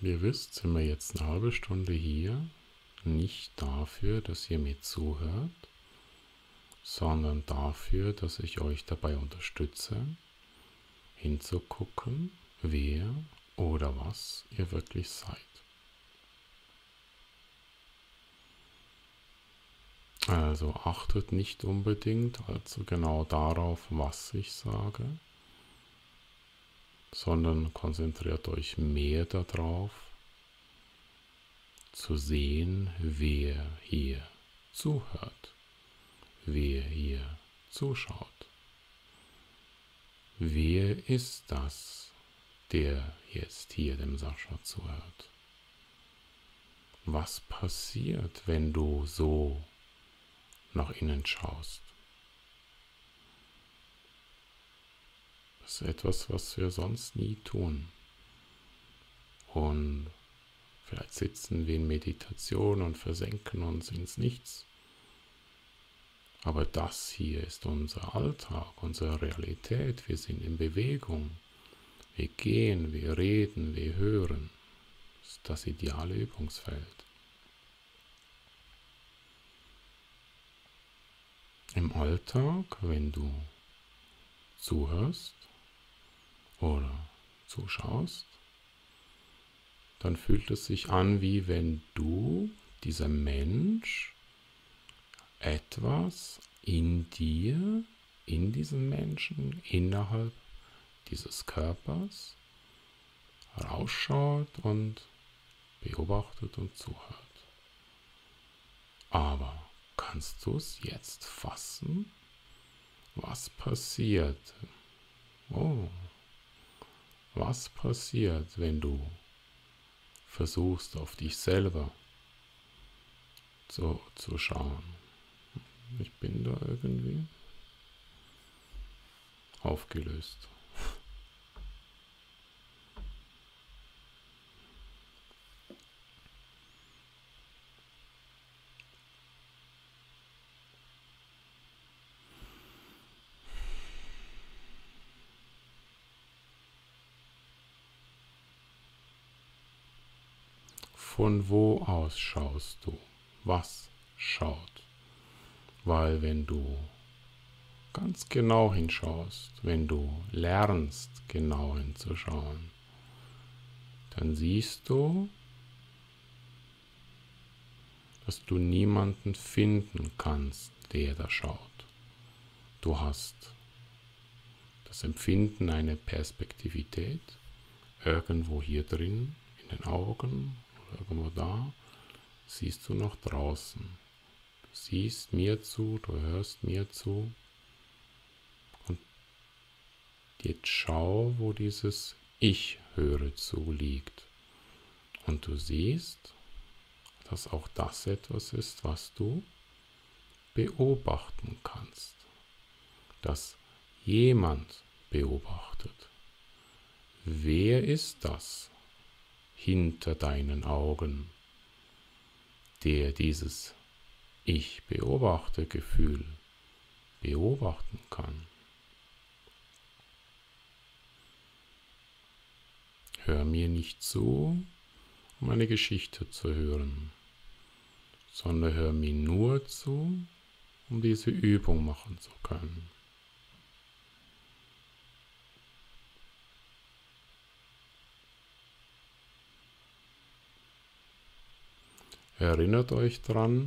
Wie ihr wisst, sind wir jetzt eine halbe Stunde hier, nicht dafür, dass ihr mir zuhört, sondern dafür, dass ich euch dabei unterstütze, hinzugucken, wer oder was ihr wirklich seid. Also achtet nicht unbedingt allzu genau darauf, was ich sage, sondern konzentriert euch mehr darauf, zu sehen, wer hier zuhört, wer hier zuschaut. Wer ist das, der jetzt hier dem Sascha zuhört? Was passiert, wenn du so nach innen schaust? Das ist etwas, was wir sonst nie tun. Und vielleicht sitzen wir in Meditation und versenken uns ins Nichts. Aber das hier ist unser Alltag, unsere Realität. Wir sind in Bewegung. Wir gehen, wir reden, wir hören. Das ist das ideale Übungsfeld. Im Alltag, wenn du zuhörst oder zuschaust, dann fühlt es sich an, wie wenn du, dieser Mensch, etwas in dir, in diesem Menschen, innerhalb dieses Körpers rausschaut und beobachtet und zuhört. Aber kannst du es jetzt fassen? Was passiert? Oh, was passiert, wenn du versuchst, auf dich selber zu schauen? Ich bin da irgendwie aufgelöst. Von wo aus schaust du? Was schaut? Weil wenn du ganz genau hinschaust, wenn du lernst, genau hinzuschauen, dann siehst du, dass du niemanden finden kannst, der da schaut. Du hast das Empfinden einer Perspektivität, irgendwo hier drin, in den Augen oder irgendwo da, siehst du noch draußen. Du siehst mir zu, du hörst mir zu. Und jetzt schau, wo dieses Ich höre zu liegt. Und du siehst, dass auch das etwas ist, was du beobachten kannst. Dass jemand beobachtet. Wer ist das hinter deinen Augen, der dieses Ich beobachte Gefühl beobachten kann? Hör mir nicht zu, um eine Geschichte zu hören, sondern hör mir nur zu, um diese Übung machen zu können. Erinnert euch daran,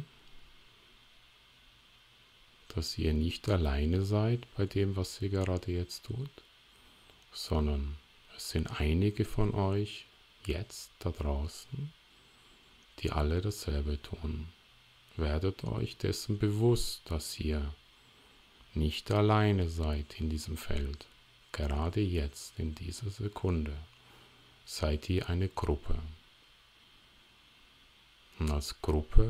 dass ihr nicht alleine seid bei dem, was ihr gerade jetzt tut, sondern es sind einige von euch jetzt da draußen, die alle dasselbe tun. Werdet euch dessen bewusst, dass ihr nicht alleine seid in diesem Feld. Gerade jetzt, in dieser Sekunde, seid ihr eine Gruppe. Und als Gruppe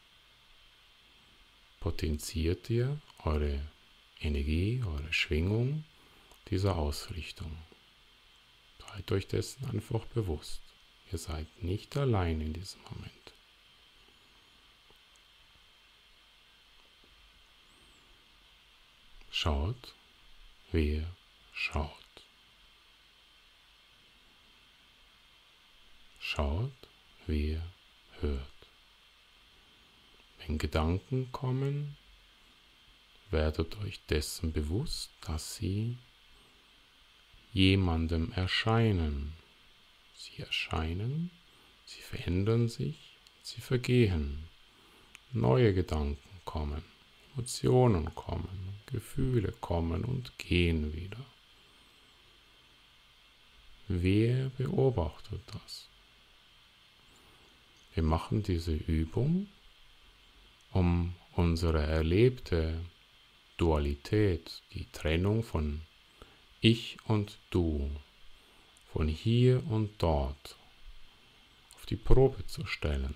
potenziert ihr eure Energie, eure Schwingung dieser Ausrichtung. Seid euch dessen einfach bewusst. Ihr seid nicht allein in diesem Moment. Schaut, wer schaut. schaut, wer hört. Wenn Gedanken kommen, werdet euch dessen bewusst, dass sie jemandem erscheinen. Sie erscheinen, sie verändern sich, sie vergehen. Neue Gedanken kommen, Emotionen kommen, Gefühle kommen und gehen wieder. Wer beobachtet das? Wir machen diese Übung, um unsere erlebte Dualität, die Trennung von Ich und Du, von hier und dort, auf die Probe zu stellen,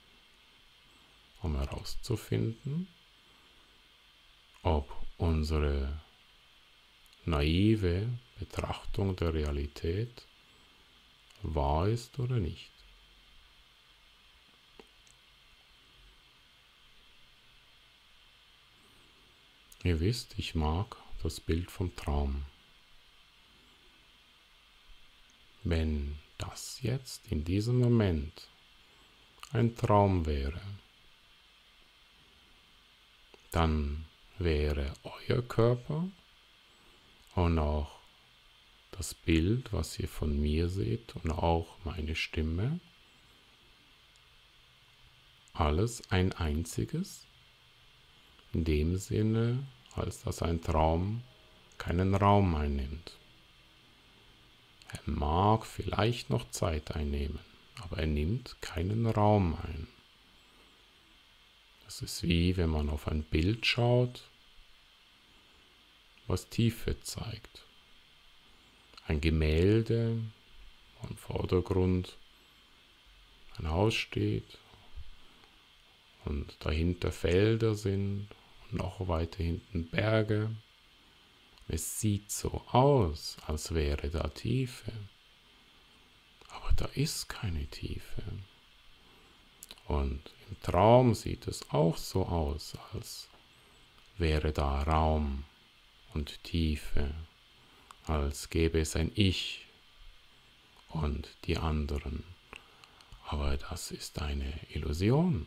um herauszufinden, ob unsere naive Betrachtung der Realität wahr ist oder nicht. Ihr wisst, ich mag das Bild vom Traum. Wenn das jetzt in diesem Moment ein Traum wäre, dann wäre euer Körper und auch das Bild, was ihr von mir seht und auch meine Stimme, alles ein einziges, in dem Sinne, als dass ein Traum keinen Raum einnimmt. Er mag vielleicht noch Zeit einnehmen, aber er nimmt keinen Raum ein. Das ist wie wenn man auf ein Bild schaut, was Tiefe zeigt. Ein Gemälde, wo im Vordergrund ein Haus steht und dahinter Felder sind und noch weiter hinten Berge. Es sieht so aus, als wäre da Tiefe, aber da ist keine Tiefe. Und im Traum sieht es auch so aus, als wäre da Raum und Tiefe, als gäbe es ein Ich und die anderen. Aber das ist eine Illusion.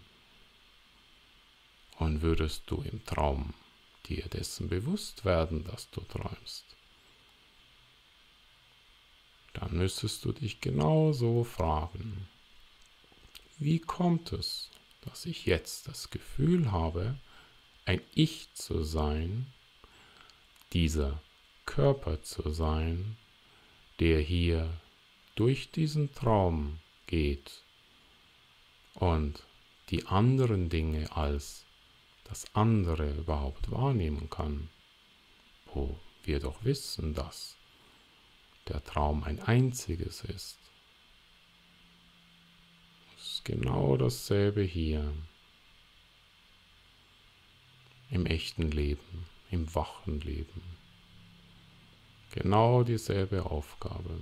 Und würdest du im Traum dir dessen bewusst werden, dass du träumst, dann müsstest du dich genauso fragen, wie kommt es, dass ich jetzt das Gefühl habe, ein Ich zu sein, dieser Körper zu sein, der hier durch diesen Traum geht und die anderen Dinge als das andere überhaupt wahrnehmen kann, wo wir doch wissen, dass der Traum ein einziges ist. Es ist genau dasselbe hier, im echten Leben, im wachen Leben. Genau dieselbe Aufgabe.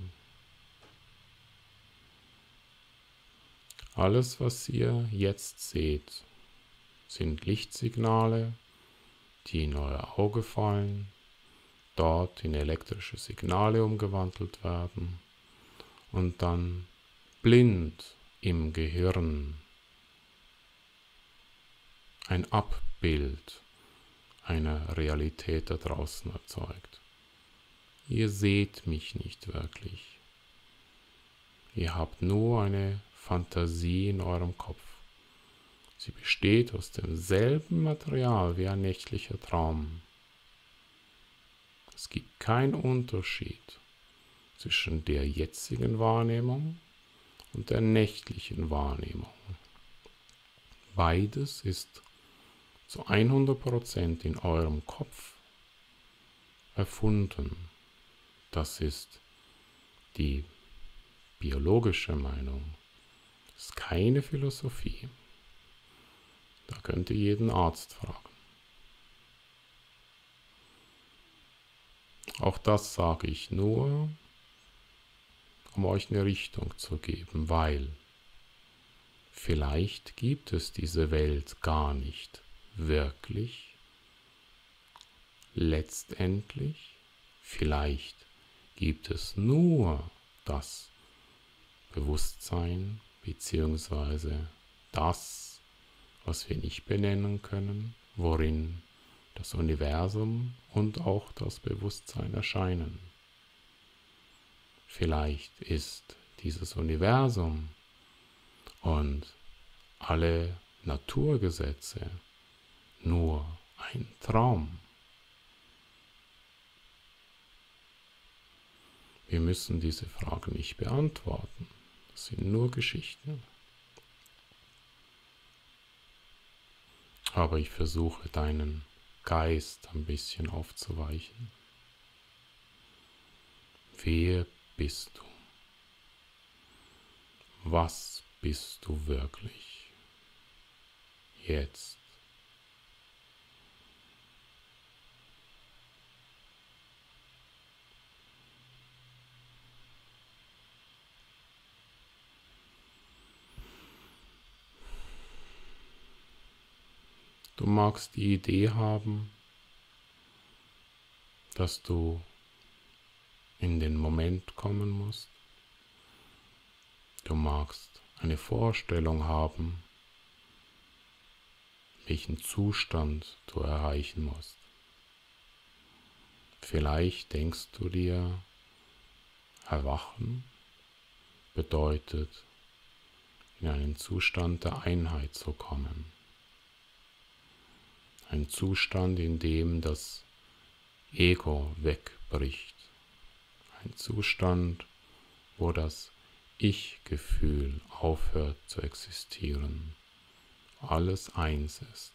Alles, was ihr jetzt seht, sind Lichtsignale, die in euer Auge fallen, dort in elektrische Signale umgewandelt werden und dann blind im Gehirn ein Abbild einer Realität da draußen erzeugt. Ihr seht mich nicht wirklich. Ihr habt nur eine Fantasie in eurem Kopf. Sie besteht aus demselben Material wie ein nächtlicher Traum. Es gibt keinen Unterschied zwischen der jetzigen Wahrnehmung und der nächtlichen Wahrnehmung. Beides ist zu 100% in eurem Kopf erfunden. Das ist die biologische Meinung. Das ist keine Philosophie. Da könnt ihr jeden Arzt fragen. Auch das sage ich nur, um euch eine Richtung zu geben, weil vielleicht gibt es diese Welt gar nicht wirklich, letztendlich, vielleicht gibt es nur das Bewusstsein beziehungsweise das, was wir nicht benennen können, worin das Universum und auch das Bewusstsein erscheinen. Vielleicht ist dieses Universum und alle Naturgesetze nur ein Traum. Wir müssen diese Frage nicht beantworten. Das sind nur Geschichten. Aber ich versuche deinen Geist ein bisschen aufzuweichen. Wer bist du? Was bist du wirklich? Jetzt. Du magst die Idee haben, dass du in den Moment kommen musst. Du magst eine Vorstellung haben, welchen Zustand du erreichen musst. Vielleicht denkst du dir, Erwachen bedeutet, in einen Zustand der Einheit zu kommen. Ein Zustand, in dem das Ego wegbricht. Ein Zustand, wo das Ich-Gefühl aufhört zu existieren. Alles eins ist.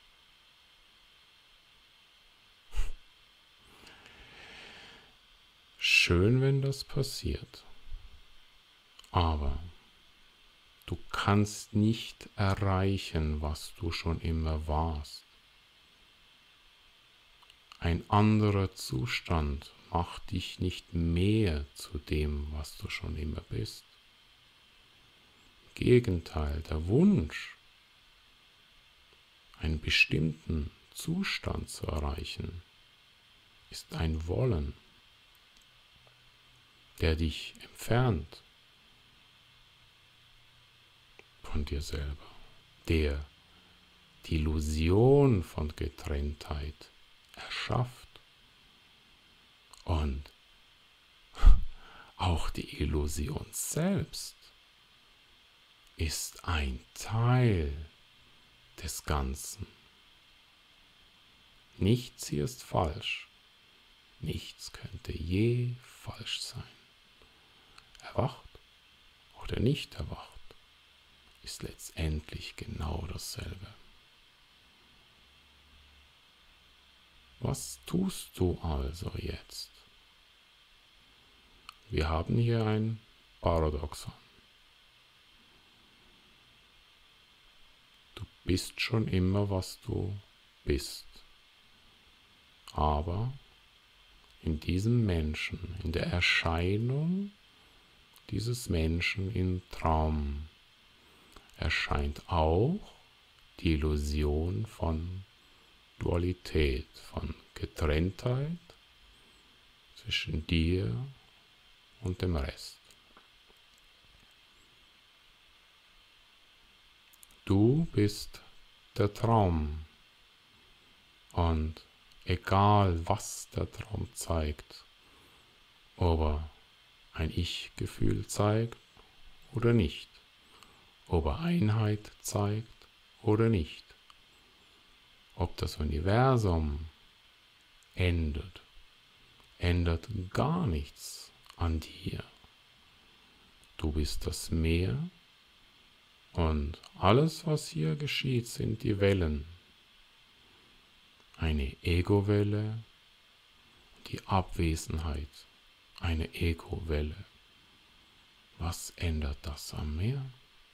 Schön, wenn das passiert. Aber du kannst nicht erreichen, was du schon immer warst. Ein anderer Zustand macht dich nicht mehr zu dem, was du schon immer bist. Im Gegenteil, der Wunsch, einen bestimmten Zustand zu erreichen, ist ein Wollen, der dich entfernt von dir selber, der die Illusion von Getrenntheit erschafft und auch die Illusion selbst ist ein Teil des Ganzen. Nichts hier ist falsch, nichts könnte je falsch sein. Erwacht oder nicht erwacht ist letztendlich genau dasselbe. Was tust du also jetzt? Wir haben hier ein Paradoxon. Du bist schon immer, was du bist. Aber in diesem Menschen, in der Erscheinung dieses Menschen im Traum, erscheint auch die Illusion von Dualität, von Getrenntheit zwischen dir und dem Rest. Du bist der Traum und egal was der Traum zeigt, ob er ein Ich-Gefühl zeigt oder nicht, ob er Einheit zeigt oder nicht, ob das Universum ändert gar nichts an dir. Du bist das Meer und alles, was hier geschieht, sind die Wellen. Eine Ego-Welle, die Abwesenheit, eine Ego-Welle. Was ändert das am Meer?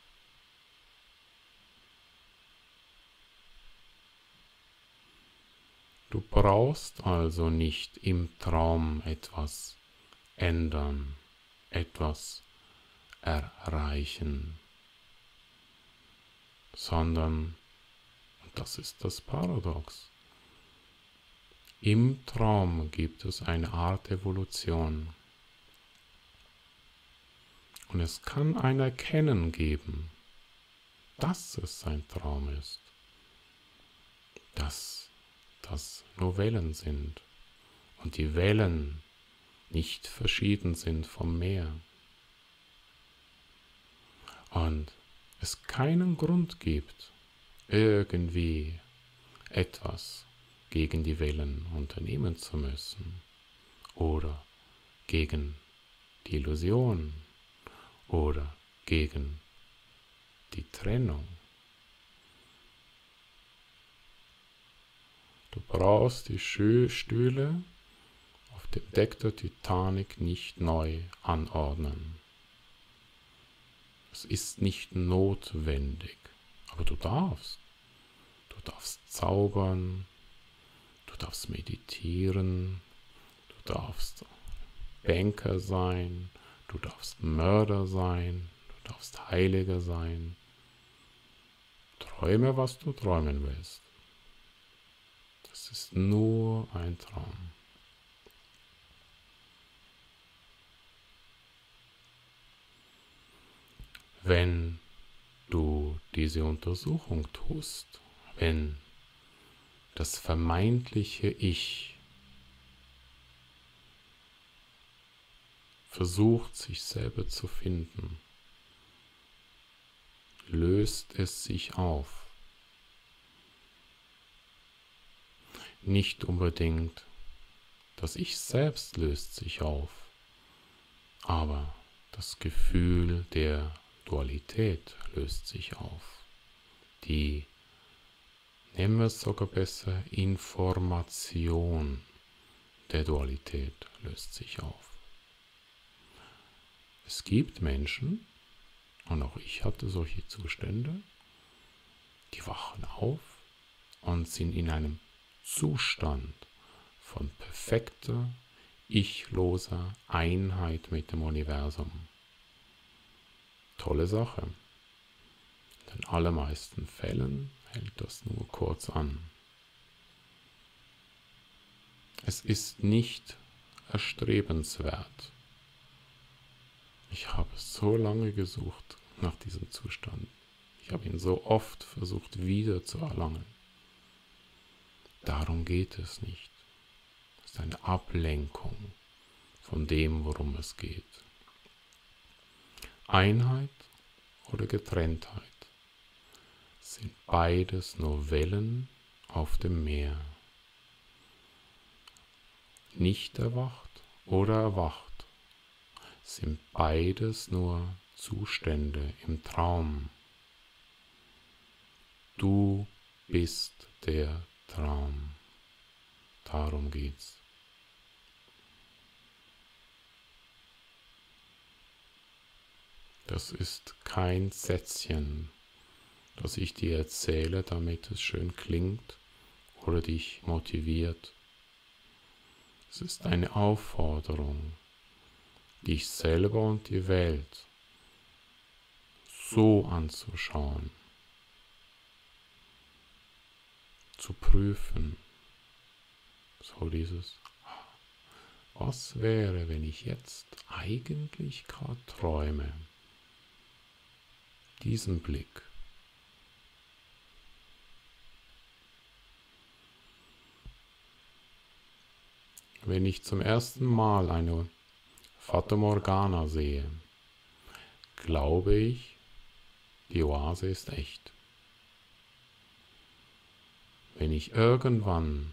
Du brauchst also nicht im Traum etwas ändern, etwas erreichen, sondern, und das ist das Paradox, im Traum gibt es eine Art Evolution. Und es kann ein Erkennen geben, dass es ein Traum ist, dass das nur Wellen sind und die Wellen nicht verschieden sind vom Meer. Und es keinen Grund gibt, irgendwie etwas gegen die Wellen unternehmen zu müssen oder gegen die Illusion oder gegen die Trennung. Du brauchst die Stühle auf dem Deck der Titanic nicht neu anordnen. Es ist nicht notwendig, aber du darfst. Du darfst zaubern, du darfst meditieren, du darfst Banker sein, du darfst Mörder sein, du darfst Heiliger sein. Träume, was du träumen willst. Das ist nur ein Traum. Wenn du diese Untersuchung tust, wenn das vermeintliche Ich versucht, sich selber zu finden, löst es sich auf. Nicht unbedingt das Ich selbst löst sich auf, aber das Gefühl der Dualität löst sich auf. Die, nennen wir es sogar besser, Information der Dualität löst sich auf. Es gibt Menschen, und auch ich hatte solche Zustände, die wachen auf und sind in einem Zustand von perfekter, ichloser Einheit mit dem Universum. Tolle Sache. In den allermeisten Fällen hält das nur kurz an. Es ist nicht erstrebenswert. Ich habe so lange gesucht nach diesem Zustand. Ich habe ihn so oft versucht wieder zu erlangen. Darum geht es nicht. Es ist eine Ablenkung von dem, worum es geht. Einheit oder Getrenntheit sind beides nur Wellen auf dem Meer. Nicht erwacht oder erwacht sind beides nur Zustände im Traum. Du bist der Traum. Darum geht's. Das ist kein Sätzchen, das ich dir erzähle, damit es schön klingt oder dich motiviert. Es ist eine Aufforderung, dich selber und die Welt so anzuschauen, zu prüfen, so dieses, was wäre, wenn ich jetzt eigentlich gerade träume? Diesen Blick. Wenn ich zum ersten Mal eine Fata Morgana sehe, glaube ich, die Oase ist echt. Wenn ich irgendwann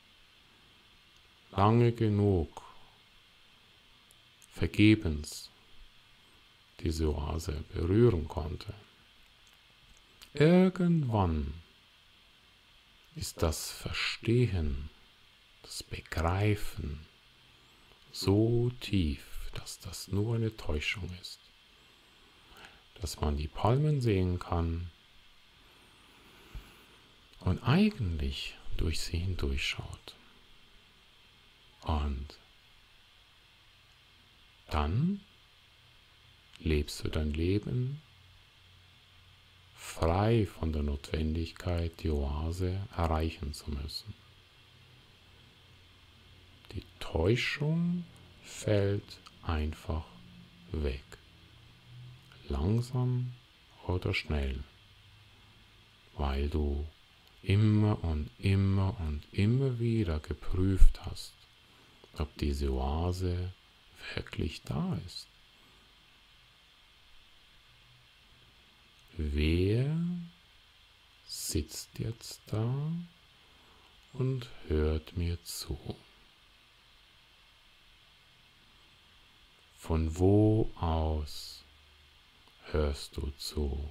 lange genug vergebens diese Oase berühren konnte, irgendwann ist das Verstehen, das Begreifen so tief, dass das nur eine Täuschung ist, dass man die Palmen sehen kann und eigentlich durch sie hindurchschaut. Und dann lebst du dein Leben frei von der Notwendigkeit, die Oase erreichen zu müssen. Die Täuschung fällt einfach weg. langsam oder schnell, weil du immer und immer und immer wieder geprüft hast, ob diese Oase wirklich da ist. Wer sitzt jetzt da und hört mir zu? Von wo aus hörst du zu?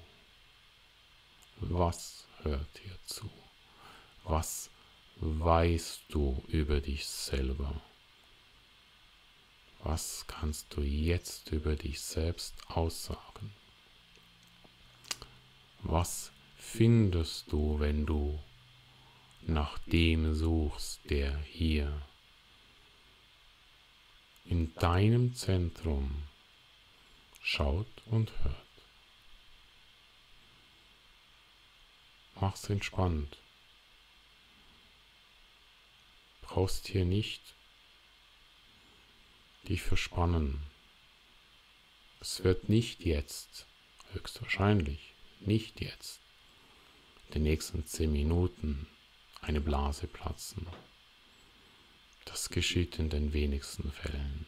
Was hört dir zu? Was weißt du über dich selber? Was kannst du jetzt über dich selbst aussagen? Was findest du, wenn du nach dem suchst, der hier in deinem Zentrum schaut und hört? Mach's entspannt. Brauchst hier nicht dich verspannen. Es wird nicht jetzt, höchstwahrscheinlich nicht jetzt, in den nächsten 10 Minuten eine Blase platzen. Das geschieht in den wenigsten Fällen.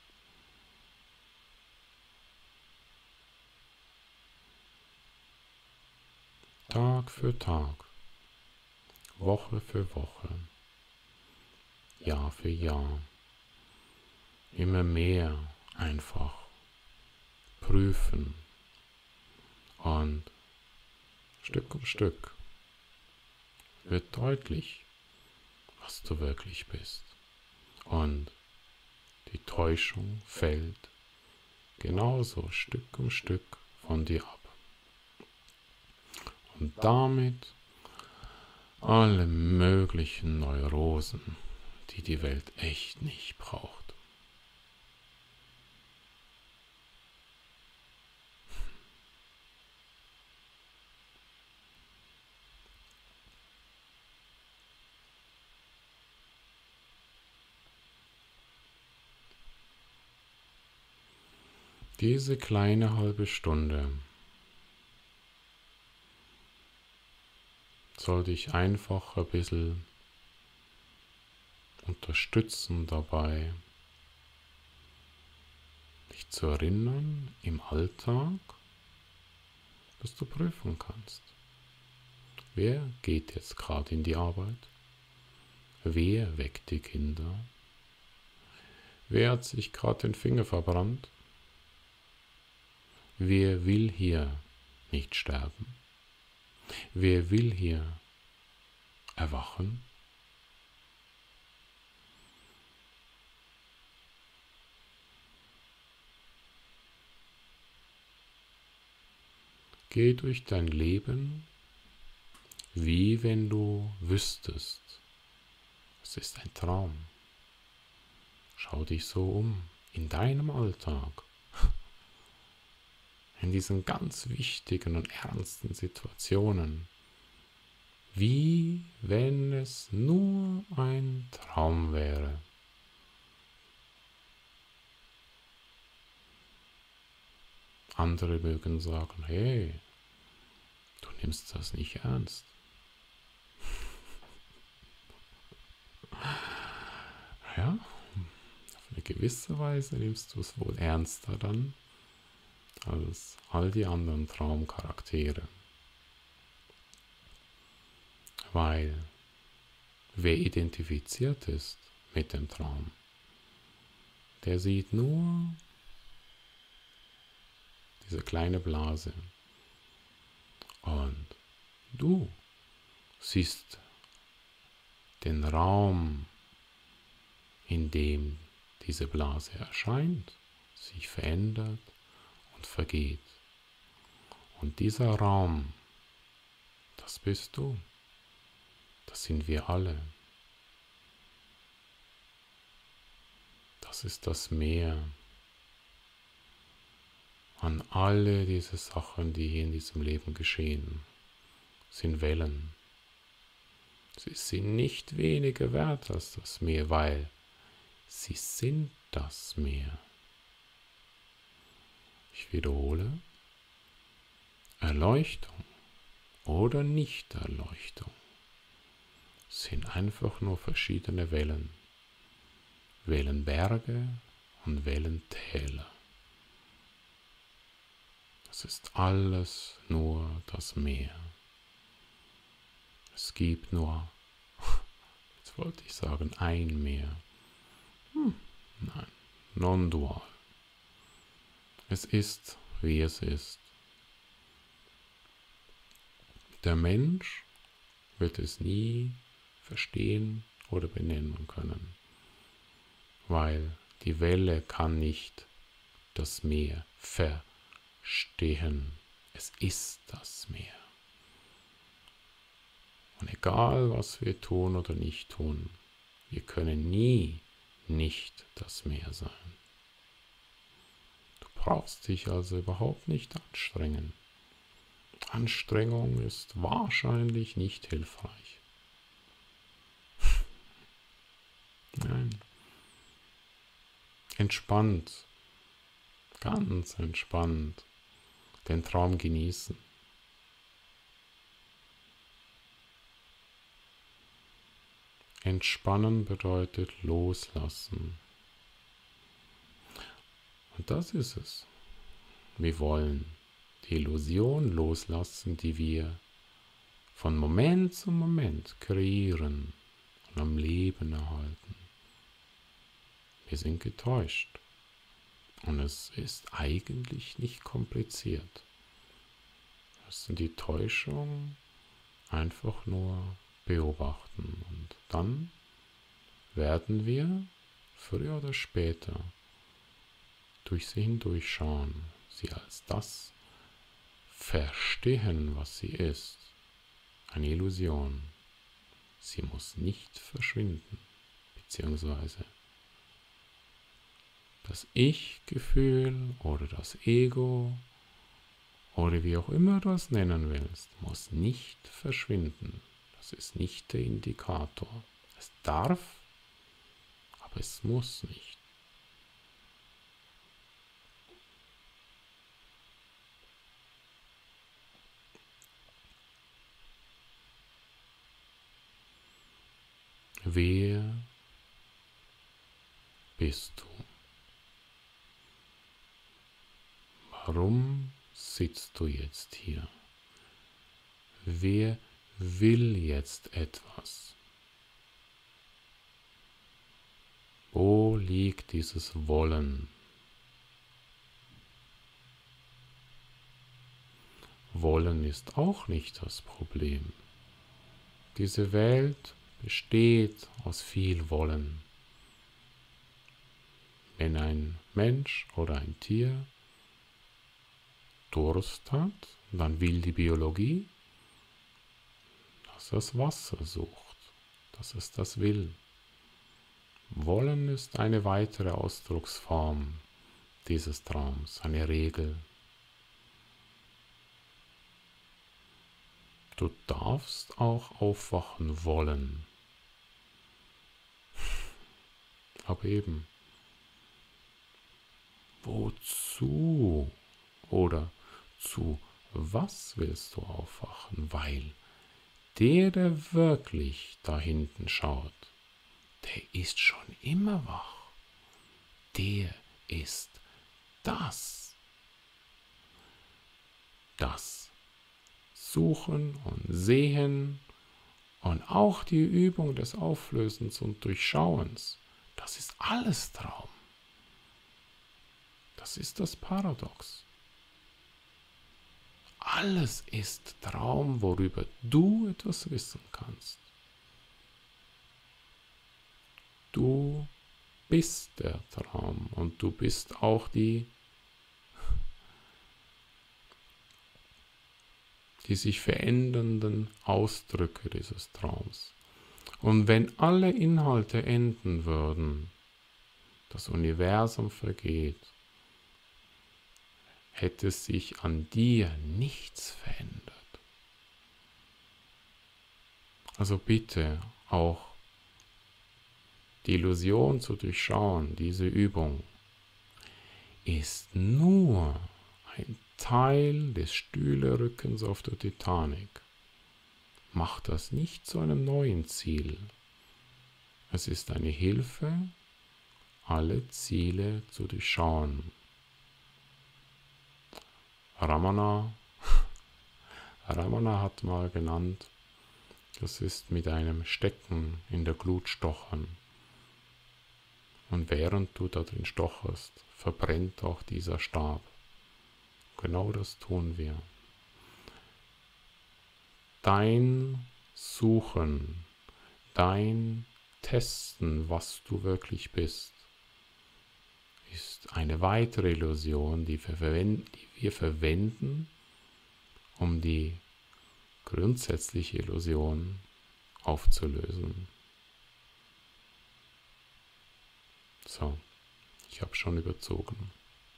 Tag für Tag, Woche für Woche, Jahr für Jahr, immer mehr einfach prüfen und Stück um Stück wird deutlich, was du wirklich bist. Und die Täuschung fällt genauso Stück um Stück von dir ab. Und damit alle möglichen Neurosen, die die Welt echt nicht braucht. Diese kleine halbe Stunde soll dich einfach ein bisschen unterstützen dabei, dich zu erinnern im Alltag, dass du prüfen kannst. Wer geht jetzt gerade in die Arbeit? Wer weckt die Kinder? Wer hat sich gerade den Finger verbrannt? Wer will hier nicht sterben? Wer will hier erwachen? Geh durch dein Leben, wie wenn du wüsstest, es ist ein Traum. Schau dich so um, in deinem Alltag, in diesen ganz wichtigen und ernsten Situationen, wie wenn es nur ein Traum wäre. Andere mögen sagen, hey, du nimmst das nicht ernst. Ja, auf eine gewisse Weise nimmst du es wohl ernster dann als all die anderen Traumcharaktere. Weil wer identifiziert ist mit dem Traum, der sieht nur diese kleine Blase. Und du siehst den Raum, in dem diese Blase erscheint, sich verändert und vergeht. Und dieser Raum, das bist du. Das sind wir alle. Das ist das Meer an alle diese Sachen, die hier in diesem Leben geschehen, sind Wellen. Sie sind nicht weniger wert als das Meer, weil sie sind das Meer. Ich wiederhole, Erleuchtung oder Nichterleuchtung sind einfach nur verschiedene Wellen. Wellenberge und Wellentäler. Es ist alles nur das Meer. Es gibt nur, jetzt wollte ich sagen, ein Meer. Nein, non-dual. Es ist, wie es ist. Der Mensch wird es nie verstehen oder benennen können, weil die Welle kann nicht das Meer verstehen. Es ist das Meer. Und egal, was wir tun oder nicht tun, wir können nie nicht das Meer sein. Du brauchst dich also überhaupt nicht anstrengen. Anstrengung ist wahrscheinlich nicht hilfreich. Nein. Entspannt, ganz entspannt, den Traum genießen. Entspannen bedeutet loslassen. Und das ist es. Wir wollen die Illusion loslassen, die wir von Moment zu Moment kreieren und am Leben erhalten. Wir sind getäuscht. Und es ist eigentlich nicht kompliziert. Wir müssen die Täuschung einfach nur beobachten. Und dann werden wir früher oder später durch sie hindurchschauen, sie als das verstehen, was sie ist. Eine Illusion. Sie muss nicht verschwinden, beziehungsweise das Ich-Gefühl oder das Ego oder wie auch immer du es nennen willst, muss nicht verschwinden. Das ist nicht der Indikator. Es darf, aber es muss nicht. Wer bist du? Warum sitzt du jetzt hier? Wer will jetzt etwas? Wo liegt dieses Wollen? Wollen ist auch nicht das Problem. Diese Welt besteht aus viel Wollen. Wenn ein Mensch oder ein Tier Durst hat, dann will die Biologie, dass es Wasser sucht, dass es das will. Wollen ist eine weitere Ausdrucksform dieses Traums, eine Regel. Du darfst auch aufwachen wollen. Aber eben, wozu oder zu was willst du aufwachen? Weil der wirklich da hinten schaut, der ist schon immer wach. Der ist das. Das Suchen und Sehen und auch die Übung des Auflösens und Durchschauens, das ist alles Traum. Das ist das Paradox. Alles ist Traum, worüber du etwas wissen kannst. Du bist der Traum und du bist auch die sich verändernden Ausdrücke dieses Traums. Und wenn alle Inhalte enden würden, das Universum vergeht, hätte sich an dir nichts verändert. Also bitte auch die Illusion zu durchschauen, diese Übung ist nur ein Teil des Stühlerückens auf der Titanic. Mach das nicht zu einem neuen Ziel. Es ist eine Hilfe, alle Ziele zu durchschauen. Ramana hat mal genannt, das ist mit einem Stecken in der Glut stochern. Und während du da drin stocherst, verbrennt auch dieser Stab. Genau das tun wir. Dein Suchen, dein Testen, was du wirklich bist, ist eine weitere Illusion, die wir verwenden, um die grundsätzliche Illusion aufzulösen. So, ich habe schon überzogen.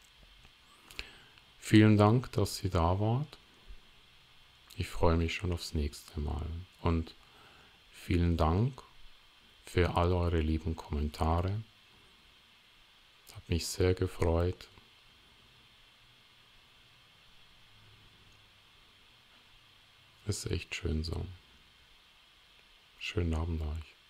Vielen Dank, dass Sie da wart. Ich freue mich schon aufs nächste Mal. Und vielen Dank für all eure lieben Kommentare. Es hat mich sehr gefreut. Es ist echt schön so. Schönen Abend euch.